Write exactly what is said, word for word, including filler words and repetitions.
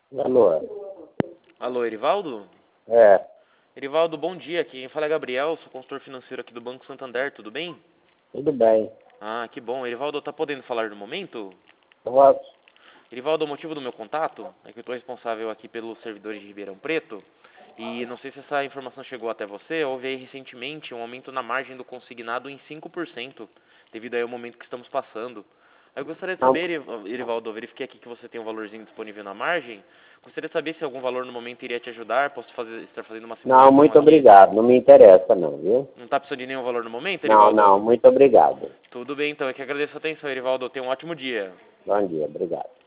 Alô? Alô, Erivaldo? É, Erivaldo, bom dia. Quem fala é Gabriel, sou consultor financeiro aqui do Banco Santander, tudo bem? tudo bem. Ah, que bom. Erivaldo, tá podendo falar no momento? Posso? Erivaldo, o motivo do meu contato é que eu estou responsável aqui pelos servidores de Ribeirão Preto e não sei se essa informação chegou até você. Houve aí recentemente um aumento na margem do consignado em cinco por cento, devido aí ao momento que estamos passando. Aí eu gostaria de Não, saber, Eri- Erivaldo, eu verifiquei aqui que você tem um valorzinho disponível na margem. Gostaria de saber se algum valor no momento iria te ajudar. Posso fazer, estar fazendo uma não, simulação muito aqui. obrigado. Não me interessa não, viu? Não está precisando de nenhum valor no momento, Não, Erivaldo? não, muito obrigado. Tudo bem, então. Eu que agradeço a atenção, Erivaldo. Tenha um ótimo dia. Bom dia, obrigado.